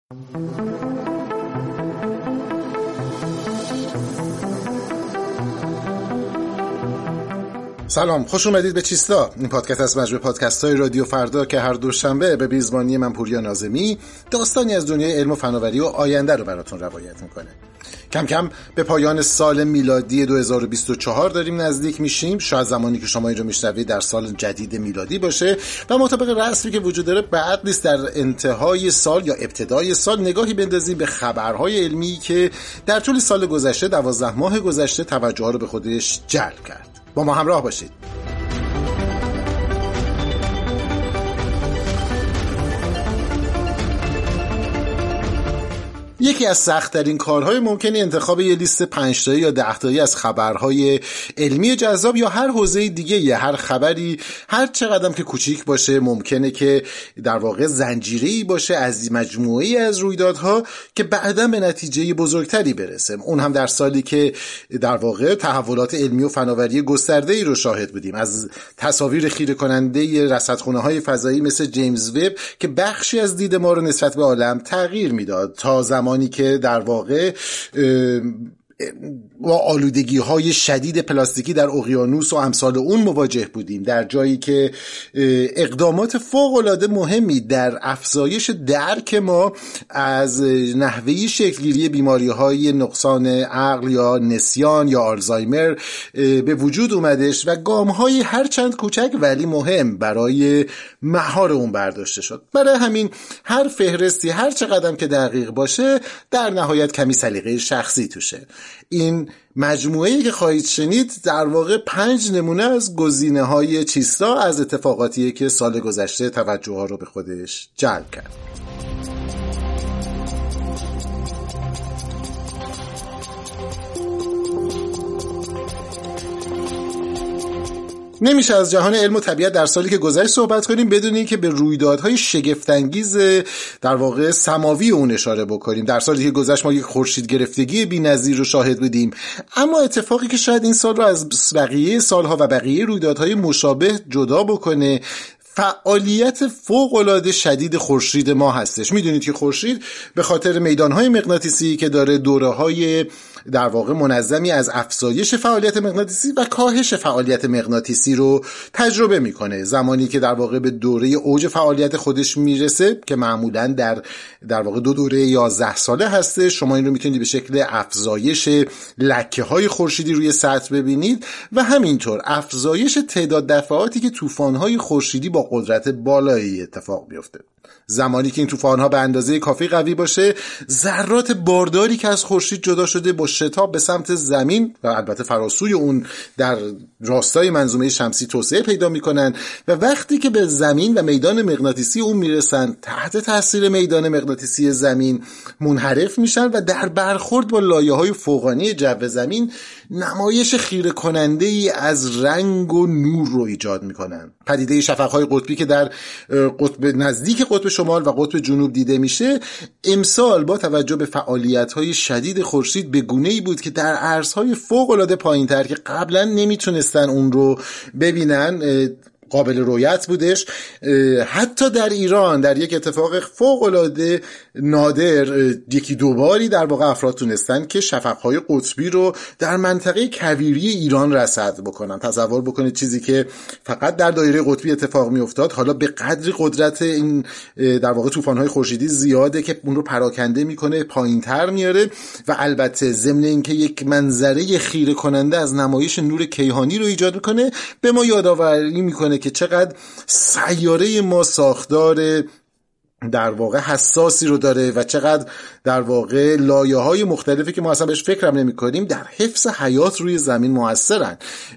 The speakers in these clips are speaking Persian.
سلام، خوش اومدید به چیستا. این پادکست از مجموعه پادکست‌های رادیو فردا که هر دوشنبه به میزبانی من پوریا ناظمی داستانی از دنیای علم و فناوری و آینده رو براتون روایت میکنه. کم کم به پایان سال میلادی 2024 داریم نزدیک میشیم. شاید زمانی که شما اینجا میشنوید در سال جدید میلادی باشه و مطابق رسمی که وجود داره بعد نیست در انتهای سال یا ابتدای سال نگاهی بندازیم به خبرهای علمی که در طول سال گذشته 12 ماه گذشته توجه ها رو به خودش جلب کرد. با ما همراه باشید. یکی از سخت‌ترین کارهای ممکنه انتخاب یه لیست 5 تایی یا 10 تایی از خبرهای علمی جذاب یا هر حوزه دیگه، هر خبری هر چقدر که کوچیک باشه ممکنه که در واقع زنجیره‌ای باشه از مجموعه‌ای از رویدادها که بعداً به نتیجه بزرگتری برسه. اون هم در سالی که در واقع تحولات علمی و فناوری گسترده‌ای رو شاهد بودیم، از تصاویر خیره کننده رصدخونه‌های فضایی مثل جیمز وب که بخشی از دید ما رو نسبت به عالم تغییر میداد تا زمانی که در واقع با آلودگی‌های شدید پلاستیکی در اقیانوس و امثال اون مواجه بودیم، در جایی که اقدامات فوق‌العاده مهمی در افزایش درک ما از نحوه شکل‌گیری بیماری‌های نقصان عقل یا نسیان یا آلزایمر به وجود اومدش و گام‌های هر چند کوچک ولی مهم برای مهار اون برداشته شد. برای همین هر فهرستی هر چقدر که دقیق باشه در نهایت کمی سلیقه شخصی توشه. این مجموعه‌ای که خواهید شنید در واقع 5 نمونه از گزینه‌های چیستا از اتفاقاتیه که سال گذشته توجه ها رو به خودش جلب کرد. نمیشه از جهان علم و طبیعت در سالی که گذشت صحبت کنیم بدون اینکه به رویدادهای شگفت‌انگیز در واقع سماوی اون اشاره بکنیم. در سالی که گذشت ما یک خورشید گرفتگی بی‌نظیر رو شاهد بودیم، اما اتفاقی که شاید این سال رو از بقیه سالها و بقیه رویدادهای مشابه جدا بکنه فعالیت فوق‌العاده شدید خورشید ما هستش. میدونید که خورشید به خاطر میدانهای مغناطیسی که داره دوره‌های در واقع منظمی از افزایش فعالیت مغناطیسی و کاهش فعالیت مغناطیسی رو تجربه میکنه. زمانی که در واقع به دوره اوج فعالیت خودش میرسه که معمولاً در واقع 2 دوره 11 ساله هسته، شما این رو میتونید به شکل افزایش لکه‌های خورشیدی روی سطح ببینید و همینطور افزایش تعداد دفعاتی که طوفان‌های خورشیدی با قدرت بالایی اتفاق میفته. زمانی که این طوفان‌ها به اندازه کافی قوی باشه، ذرات بارداری که از خورشید جدا شده با شتاب به سمت زمین و البته فراسوی اون در راستای منظومه شمسی توسعه پیدا میکنن و وقتی که به زمین و میدان مغناطیسی اون میرسن تحت تاثیر میدان مغناطیسی زمین منحرف میشن و در برخورد با لایه‌های فوقانی جو زمین نمایش خیره کننده ای از رنگ و نور رو ایجاد میکنن. پدیده شفق‌های قطبی که در قطب نزدیک قطب شمال و قطب جنوب دیده میشه امسال با توجه به فعالیت‌های شدید خورشید به گونه‌ای بود که در عرصه‌های فوق‌العاده پایین‌تر که قبلا نمیتونستن اون رو ببینن قابل رؤیت بودش. حتی در ایران در یک اتفاق فوق‌العاده نادر یکی دو باری در واقع افراد تونستن که شفق‌های قطبی رو در منطقه کویری ایران رصد بکنن. تصور بکنید چیزی که فقط در دایره قطبی اتفاق میافتاد حالا به قدری قدرت این در واقع طوفان‌های خورشیدی زیاده که اون رو پراکنده میکنه، پایین‌تر میاره و البته ضمن اینکه یک منظره خیره کننده از نمایش نور کیهانی رو ایجاد میکنه به ما یادآوری میکنه که چقدر سیاره ما ساختار در واقع حساسی رو داره و چقدر در واقع لایه‌های مختلفی که ما اصلا بهش فکرم نمی‌کنیم در حفظ حیات روی زمین موثرن.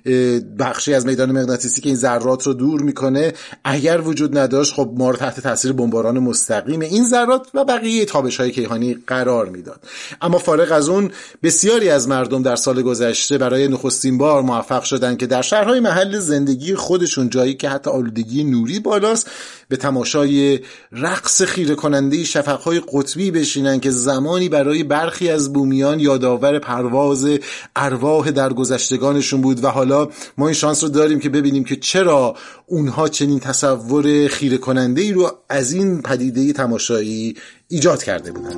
بخشی از میدان مغناطیسی که این ذرات رو دور میکنه اگر وجود نداشت خب ما رو تحت تاثیر بمباران مستقیم این ذرات و بقیه تابش‌های کیهانی قرار میداد. اما فارغ از اون بسیاری از مردم در سال گذشته برای نخستین بار موفق شدن که در شهرهای محل زندگی خودشون، جایی که حتی آلودگی نوری بالاست، به تماشای رقص خیره کننده شفقهای قطبی بشینن که زمانی برای برخی از بومیان یادآور پرواز ارواح درگذشتگانشون بود و حالا ما این شانس رو داریم که ببینیم که چرا اونها چنین تصور خیره کننده‌ای رو از این پدیده تماشایی ایجاد کرده بودن.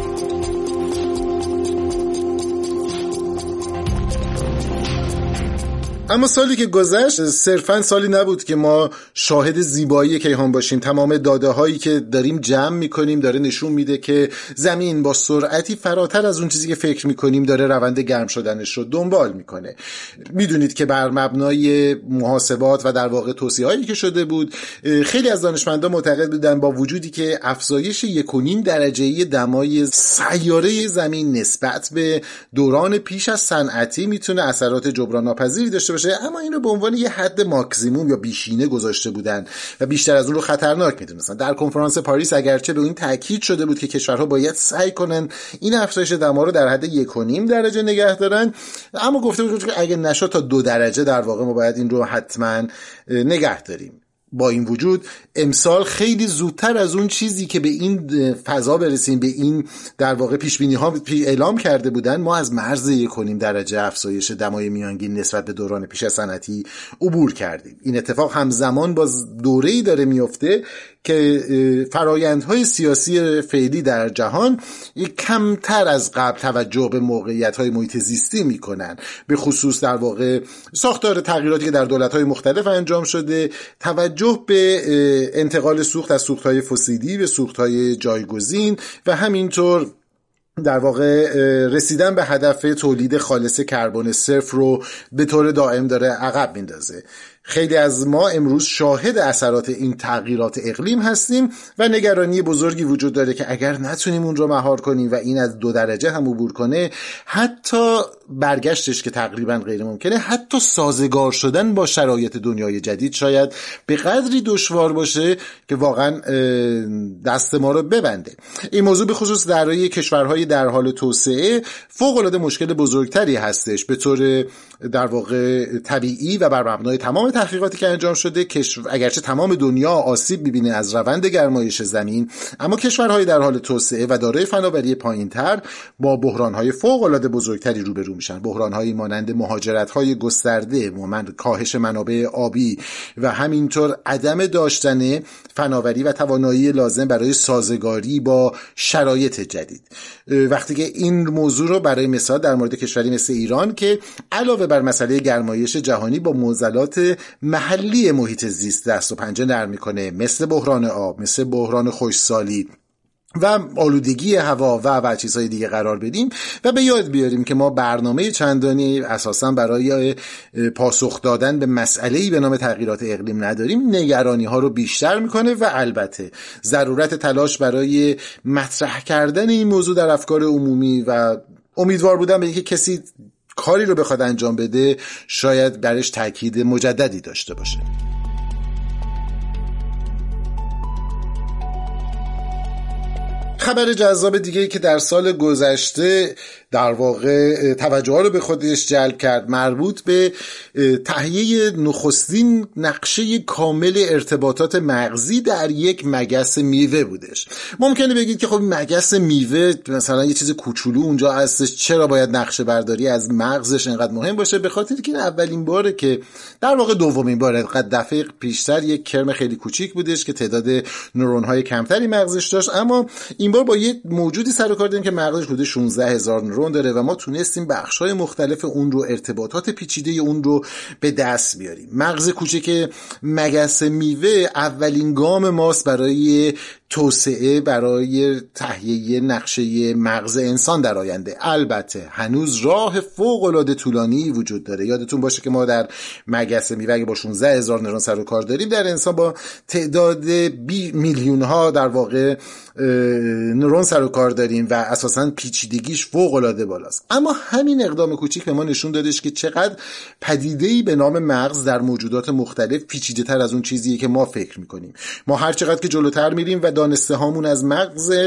اما سالی که گذشت صرفاً سالی نبود که ما شاهد زیبایی کیهان باشیم. تمام داده هایی که داریم جمع میکنیم داره نشون میده که زمین با سرعتی فراتر از اون چیزی که فکر میکنیم داره روند گرم شدنش رو دنبال میکنه. میدونید که بر مبنای محاسبات و در واقع توصیه هایی که شده بود، خیلی از دانشمندان معتقد بودن با وجودی که افزایش 1.5 درجه دمای سیاره زمین نسبت به دوران پیش از صنعتی میتونه اثرات جبران ناپذیری داشته باشه، اما این رو به عنوان یه حد ماکسیموم یا بیشینه گذاشته بودن و بیشتر از اون رو خطرناک میدونستن. در کنفرانس پاریس اگرچه به این تاکید شده بود که کشورها باید سعی کنن این افزایش دما رو در حد 1.5 درجه نگه دارن، اما گفته بود که اگه نشد تا 2 درجه در واقع ما باید این رو حتما نگه داریم. با این وجود امسال خیلی زودتر از اون چیزی که به این فضا برسیم، به این در واقع پیشبینی ها اعلام کرده بودن، ما از مرز 1.5 درجه افزایش دمای میانگین نسبت به دوران پیش از صنعتی عبور کردیم. این اتفاق همزمان با دوره‌ای داره میفته که فرایندهای سیاسی فعلی در جهان کمتر از قبل توجه به موقعیت‌های محیط زیستی میکنن، به خصوص در واقع ساختار تغییراتی که در دولت‌های مختلف انجام شده، توجه به انتقال سوخت از سوخت‌های فسیلی به سوخت‌های جایگزین و همینطور در واقع رسیدن به هدف تولید خالص کربن صفر رو به طور دائم داره عقب میندازه. خیلی از ما امروز شاهد اثرات این تغییرات اقلیم هستیم و نگرانی بزرگی وجود داره که اگر نتونیم اون رو مهار کنیم و این از 2 درجه هم عبور کنه، حتی برگشتش که تقریبا غیر ممکنه، حتی سازگار شدن با شرایط دنیای جدید شاید به قدری دشوار باشه که واقعا دست ما رو ببنده. این موضوع به خصوص درای کشورهای در حال توسعه فوق‌العاده مشکل بزرگتری هستش. به طور در واقع طبیعی و بر مبنای تمام تحقیقاتی که انجام شده، اگرچه تمام دنیا آسیب می‌بینه از روند گرمایش زمین، اما کشورهای در حال توسعه و دارای فناوری پایین‌تر با بحران‌های فوق‌العاده بزرگتری روبرو میشن. بحران‌هایی مانند مهاجرت‌های گسترده، کاهش منابع آبی و همینطور عدم داشتن فناوری و توانایی لازم برای سازگاری با شرایط جدید. وقتی که این موضوع رو برای مثال در مورد کشوری مثل ایران که علاوه بر مسئله گرمایش جهانی با معضلات محلی محیط زیست دست و پنجه نرم میکنه، مثل بحران آب، مثل بحران خشکسالی و آلودگی هوا و چیزهای دیگه قرار بدیم و به یاد بیاریم که ما برنامه چندانی اساساً برای پاسخ دادن به مسئله‌ای به نام تغییرات اقلیم نداریم، نگرانی ها رو بیشتر میکنه و البته ضرورت تلاش برای مطرح کردن این موضوع در افکار عمومی و امیدوار بودن به اینکه کسی کاری رو بخواد انجام بده شاید برش تاکید مجددی داشته باشه. خبر جذاب دیگه‌ای که در سال گذشته در واقع توجه رو به خودش جلب کرد مربوط به تهیه نخستین نقشه کامل ارتباطات مغزی در یک مگس میوه بودش. ممکنه بگید که خب مگس میوه مثلا یه چیز کوچولو اونجا هستش، چرا باید نقشه برداری از مغزش اینقدر مهم باشه؟ به خاطر که این اولین باره که در واقع دومین باره، دفعه پیشتر یک کرم خیلی کوچیک بودش که تعداد نورون‌های کمتری مغزش داشت، اما این بار با یه موجودی سر و کار داریم که مغزش حدود 16000 نورون داره و ما تونستیم بخش‌های مختلف اون رو، ارتباطات پیچیده اون رو به دست بیاریم. مغز کوچک مگس میوه اولین گام ماست برای توسعه، برای تهیه نقشه مغز انسان در آینده. البته هنوز راه فوق‌العاده طولانی وجود داره. یادتون باشه که ما در مگس میوه اگه با 16000 نورون سر و کار داریم، در انسان با تعداد میلیون ها در واقع نورون سر و کار داریم و اساساً پیچیدگیش فوق‌العاده بالاست. اما همین اقدام کوچیک به ما نشون دادش که چقدر پدیده‌ای به نام مغز در موجودات مختلف پیچیده‌تر از اون چیزیه که ما فکر می‌کنیم. ما هر چقدر که جلوتر میریم و دانسته هامون از مغز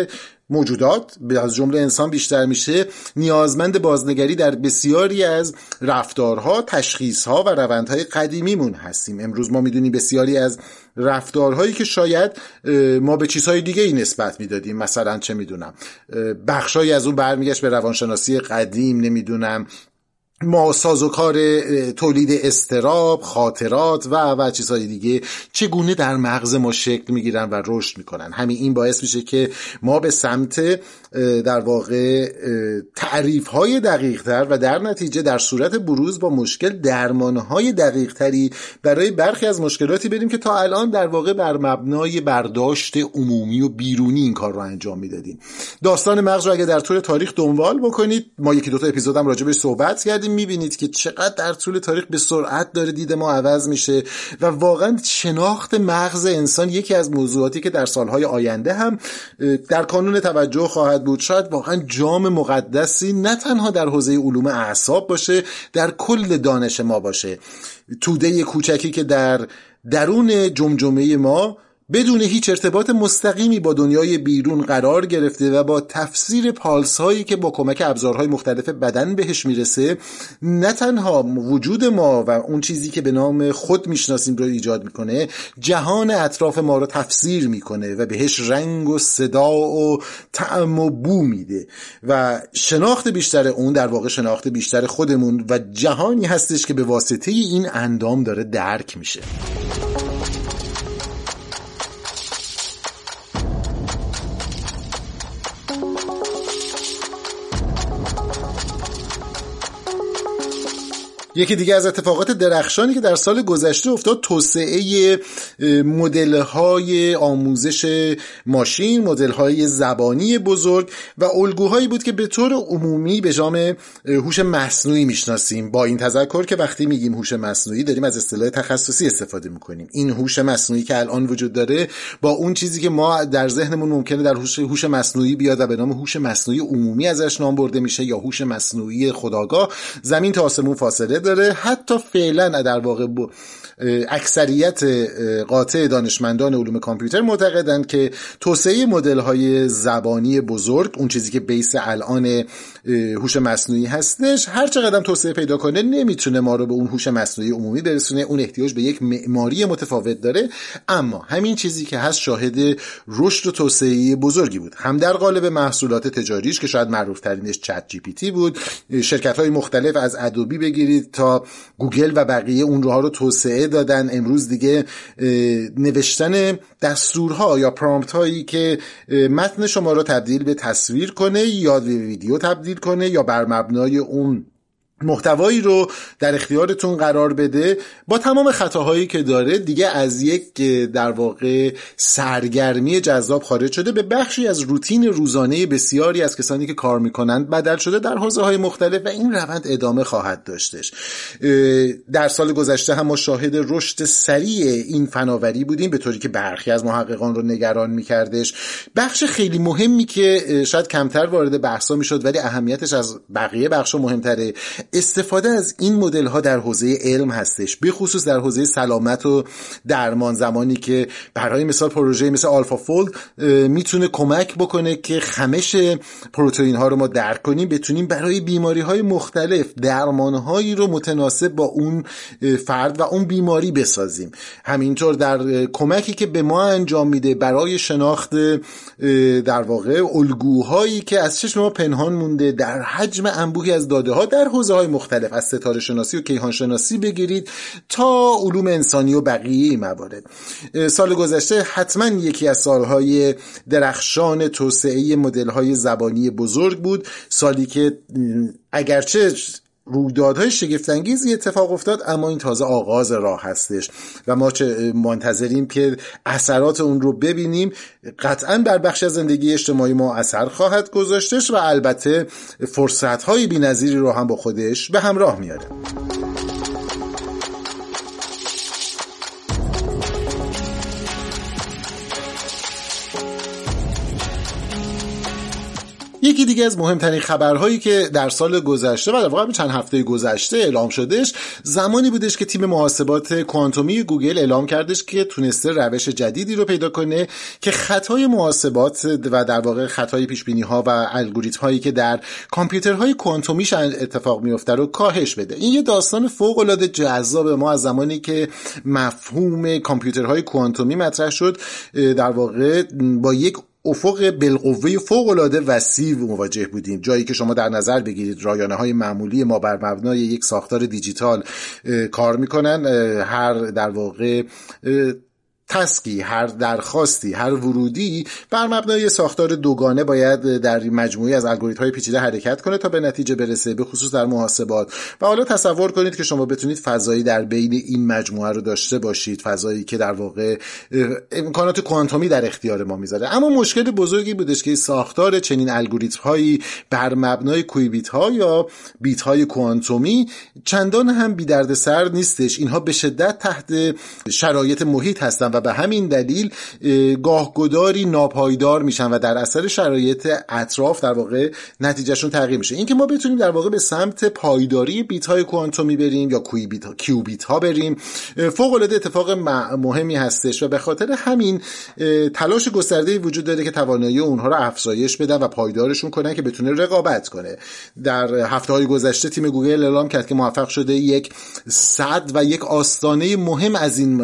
موجودات از جمله انسان بیشتر میشه نیازمند بازنگری در بسیاری از رفتارها، تشخیصها و روندهای قدیمیمون هستیم. امروز ما میدونیم بسیاری از رفتارهایی که شاید ما به چیزهای دیگه ای نسبت میدادیم، مثلا چه میدونم بخشایی از اون برمیگشت به روانشناسی قدیم، نمیدونم ما سازوکار تولید اضطراب، خاطرات و چیزهای دیگه چگونه در مغز ما شکل میگیرن و رشد میکنن. همین این باعث میشه که ما به سمت در واقع تعریف‌های دقیق‌تر و در نتیجه در صورت بروز با مشکل درمان‌های دقیق‌تری برای برخی از مشکلاتی بریم که تا الان در واقع بر مبنای برداشت عمومی و بیرونی این کار رو انجام میدادیم. داستان مغز رو اگه در طول تاریخ دنبال بکنید، ما یکی دو تا اپیزود هم راجع بهش صحبت کردیم، میبینید که چقدر در طول تاریخ به سرعت داره دید ما عوض میشه و واقعا شناخت مغز انسان یکی از موضوعاتی که در سالهای آینده هم در کانون توجه خواهد بود. شاید واقعا جام مقدسی نه تنها در حوزه علوم اعصاب باشه، در کل دانش ما باشه. توده کوچکی که در درون جمجمه ما بدون هیچ ارتباط مستقیمی با دنیای بیرون قرار گرفته و با تفسیر پالس هایی که با کمک ابزارهای مختلف بدن بهش میرسه، نه تنها وجود ما و اون چیزی که به نام خود میشناسیم رو ایجاد میکنه، جهان اطراف ما رو تفسیر میکنه و بهش رنگ و صدا و طعم و بو میده و شناخت بیشتر اون در واقع شناخت بیشتر خودمون و جهانی هستش که به واسطه این اندام داره درک میشه. یکی دیگه از اتفاقات درخشانی که در سال گذشته افتاد توسعه مدل‌های آموزش ماشین، مدل‌های زبانی بزرگ و الگوهایی بود که به طور عمومی به نام هوش مصنوعی میشناسیم، با این تذکر که وقتی میگیم هوش مصنوعی داریم از اصطلاح تخصصی استفاده میکنیم. این هوش مصنوعی که الان وجود داره با اون چیزی که ما در ذهنمون ممکنه در هوش مصنوعی بیاد و به نام هوش مصنوعی عمومی ازش نام برده میشه یا هوش مصنوعی خودآگاه، زمین تا آسمون فاصله داره. حتی فعلا در واقع اکثریت قاطع دانشمندان علوم کامپیوتر معتقدند که توسعه مدل‌های زبانی بزرگ، اون چیزی که بیس الان هوش مصنوعی هستش، هر چقدر توسعه پیدا کنه نمیتونه ما رو به اون هوش مصنوعی عمومی برسونه. اون احتیاج به یک معماری متفاوت داره، اما همین چیزی که هست شاهد رشد و توسعه بزرگی بود، هم در قالب محصولات تجاریش که شاید معروف ترینش چت جی پی تی بود. شرکت‌های مختلف از ادوبی بگیرید تا گوگل و بقیه اون رو توسعه دادن. امروز دیگه نوشتن دستورها یا پرامپت هایی که متن شما رو تبدیل به تصویر کنه یا ویدیو تبدیل کنه یا بر مبنای اون محتوایی رو در اختیارتون قرار بده، با تمام خطاهایی که داره دیگه از یک در واقع سرگرمی جذاب خارج شده، به بخشی از روتین روزانه بسیاری از کسانی که کار میکنند بدل شده در حوزه‌های مختلف و این روند ادامه خواهد داشتش. در سال گذشته هم ما شاهد رشد سریع این فناوری بودیم، به طوری که برخی از محققان رو نگران میکردش. بخش خیلی مهمی که شاید کمتر وارد بحثا میشد ولی اهمیتش از بقیه بخشا مهمتره، استفاده از این مدل ها در حوزه علم هستش، به خصوص در حوزه سلامت و درمان. زمانی که برای مثال پروژه مثل آلفا فولد میتونه کمک بکنه که خمش پروتئین ها رو ما درک کنیم، بتونیم برای بیماری های مختلف درمان هایی رو متناسب با اون فرد و اون بیماری بسازیم. همینطور در کمکی که به ما انجام میده برای شناخت در واقع الگوهایی که از چشم ما پنهان مونده در حجم انبوهی از داده ها در حوزه های مختلف، از ستاره شناسی و کیهان شناسی بگیرید تا علوم انسانی و بقیه موارد. سال گذشته حتما یکی از سالهای درخشان توسعه مدل‌های زبانی بزرگ بود، سالی که اگرچه رویدادهای شگفت‌انگیزی اتفاق افتاد اما این تازه آغاز راه هستش و ما چه منتظریم که اثرات اون رو ببینیم. قطعاً بر بخش از زندگی اجتماعی ما اثر خواهد گذاشتش و البته فرصت‌های بی‌نظیری رو هم با خودش به همراه میاره. یکی دیگه از مهمترین خبرهایی که در سال گذشته و در واقع چند هفته گذشته اعلام شدش زمانی بودش که تیم محاسبات کوانتومی گوگل اعلام کردش که تونسته روش جدیدی رو پیدا کنه که خطای محاسبات و در واقع خطای پیشبینی‌ها و الگوریتم‌هایی که در کامپیوترهای کوانتومیش اتفاق میفته رو کاهش بده. این یه داستان فوق‌العاده جذاب. ما از زمانی که مفهوم کامپیوترهای کوانتومی مطرح شد در واقع با یک افق بالقوه فوق‌العاده وسیع مواجه بودیم، جایی که شما در نظر بگیرید رایانه‌های معمولی ما بر مبنای یک ساختار دیجیتال کار میکنن. هر در واقع تسکی، هر درخواستی، هر ورودی بر مبنای ساختار دوگانه باید در مجموعی از الگوریتم‌های پیچیده حرکت کنه تا به نتیجه برسه، به خصوص در محاسبات. و حالا تصور کنید که شما بتونید فضایی در بین این مجموعه رو داشته باشید، فضایی که در واقع امکانات کوانتومی در اختیار ما میذاره. اما مشکل بزرگی بودش که ساختار چنین الگوریتم‌هایی بر مبنای کویبیت‌ها یا بیت‌های کوانتومی چندان هم بی دردسر نیستش. اینها به شدت تحت شرایط محیط هستن و به همین دلیل گاهگداری ناپایدار میشن و در اثر شرایط اطراف در واقع نتیجهشون تغییر میشه. اینکه ما بتونیم در واقع به سمت پایداری بیت های کوانتومی بریم یا کیوبیت ها بریم فوق العاده اتفاق مهمی هستش و به خاطر همین تلاش گسترده‌ای وجود داره که توانایی اونها رو افزایش بدن و پایدارشون کنن که بتونه رقابت کنه. در هفته‌های گذشته تیم گوگل اعلام کرد که موفق شده یک سد و یک آستانه مهم از این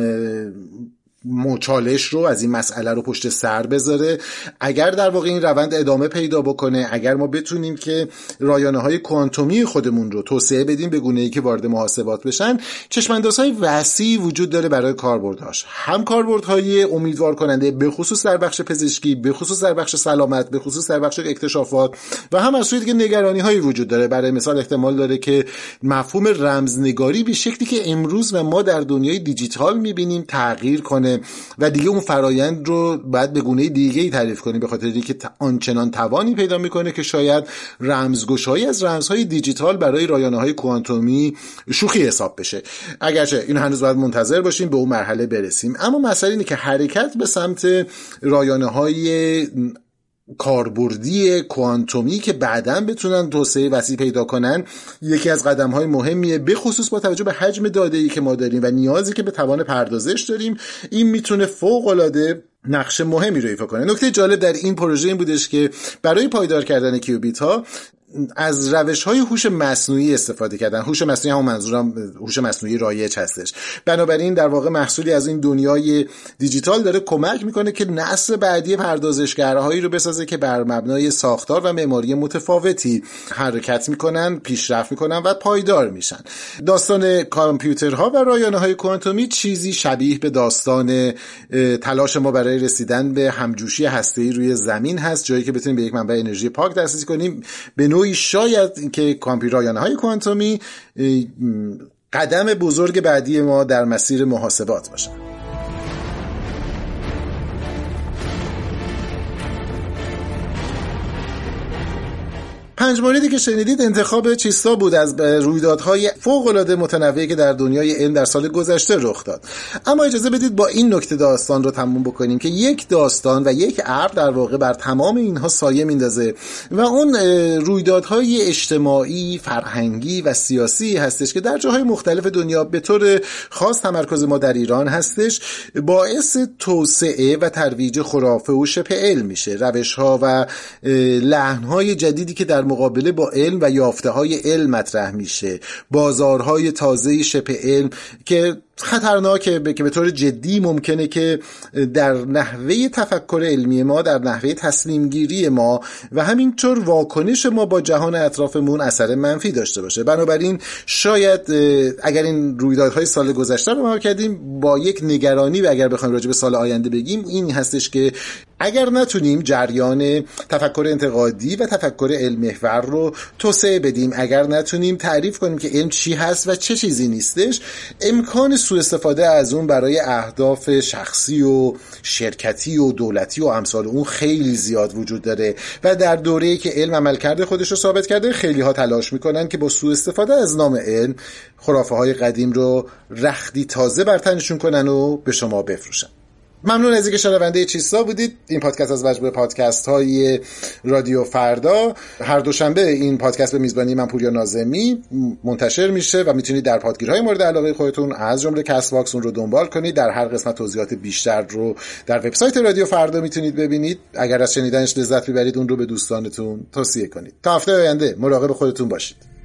چالش رو، از این مسئله رو پشت سر بذاره. اگر در واقع این روند ادامه پیدا بکنه، اگر ما بتونیم که رایانه‌های کوانتومی خودمون رو توسعه بدیم به گونه‌ای که وارد محاسبات بشن، چشم‌اندازهای وسیع وجود داره برای کاربردهاش. هم کاربردهای امیدوار کننده به خصوص در بخش پزشکی، به خصوص در بخش سلامت، به خصوص در بخش اکتشافات و هم از سوی دیگه نگرانی‌هایی وجود داره. برای مثال احتمال داره که مفهوم رمزنگاری به شکلی که امروز و ما در دنیای دیجیتال می‌بینیم تغییر کنه و دیگه اون فرایند رو باید به گونه دیگه‌ای تعریف کنیم، به خاطر اینکه آنچنان توانی پیدا میکنه که شاید رمزگشایی از رمزهای دیجیتال برای رایانه‌های کوانتومی شوخی حساب بشه. اگرچه این هنوز باید منتظر باشیم به اون مرحله برسیم. اما مسئله اینه که حرکت به سمت رایانه‌های کاربردی کوانتومی که بعداً بتونن توسعه وسیع پیدا کنن یکی از قدم‌های مهمیه، به خصوص با توجه به حجم داده‌ای که ما داریم و نیازی که به توان پردازش داریم. این میتونه فوق‌العاده نقش مهمی رو ایفا کنه. نکته جالب در این پروژه این بودش که برای پایدار کردن کیوبیت ها از روش‌های هوش مصنوعی استفاده کردن. هوش مصنوعی، هم منظورم هوش مصنوعی رایج هستش. بنابراین در واقع محصولی از این دنیای دیجیتال داره کمک میکنه که نسل بعدی پردازشگرهایی رو بسازه که بر مبنای ساختار و معماری متفاوتی حرکت میکنن، پیشرفت میکنن و پایدار میشن. داستان کامپیوترها و رایانه‌های کوانتومی چیزی شبیه به داستان تلاش ما برای رسیدن به همجوشی هسته‌ای روی زمین هست، جایی که بتونیم به یک منبع انرژی پاک دسترسی کنیم. به نوعی شاید که رایانه‌های کوانتومی قدم بزرگ بعدی ما در مسیر محاسبات باشه. پنج موردی که شنیدید انتخاب چیستا بود از رویدادهای فوق‌العاده متنوعی که در دنیای علم در سال گذشته رخ داد. اما اجازه بدید با این نکته داستان رو تموم بکنیم که یک داستان و یک ابر در واقع بر تمام اینها سایه میندازه و اون رویدادهای اجتماعی، فرهنگی و سیاسی هستش که در جاهای مختلف دنیا به طور خاص تمرکز ما در ایران هستش، باعث توسعه و ترویج خرافه و شبه علم میشه. روش‌ها و لحن‌های جدیدی که در مقابله با علم و یافته‌های علم مطرح میشه، بازارهای تازه شبه علم که خطرناکه، که به طور جدی ممکنه که در نحوه تفکر علمی ما، در نحوه تصمیم گیری ما و همینطور واکنش ما با جهان اطرافمون اثر منفی داشته باشه. بنابراین شاید اگر این رویدادهای سال گذشته رو ما کردیم با یک نگرانی و اگر بخوایم راجع به سال آینده بگیم این هستش که اگر نتونیم جریان تفکر انتقادی و تفکر علم محور رو توسعه بدیم، اگر نتونیم تعریف کنیم که علم چی هست و چه چیزی نیستش، امکان سوء استفاده از اون برای اهداف شخصی و شرکتی و دولتی و امثال اون خیلی زیاد وجود داره و در دوره‌ای که علم عملکرد خودش رو ثابت کرده خیلی ها تلاش میکنن که با سوء استفاده از نام علم خرافه های قدیم رو رختی تازه بر تنشون کنن و به شما بفروشن. ممنون از اینکه شنونده چیستا بودید. این پادکست از مجموعه پادکست های رادیو فردا. هر دوشنبه این پادکست به میزبانی من پوریا ناظمی منتشر میشه و میتونید در پادگیرهای مورد علاقه خودتون از جمله کست باکس اون رو دنبال کنید. در هر قسمت توضیحات بیشتر رو در وبسایت رادیو فردا میتونید ببینید. اگر از شنیدنش لذت میبرید اون رو به دوستانتون توصیه کنید. تا هفته آینده مراقب خودتون باشید.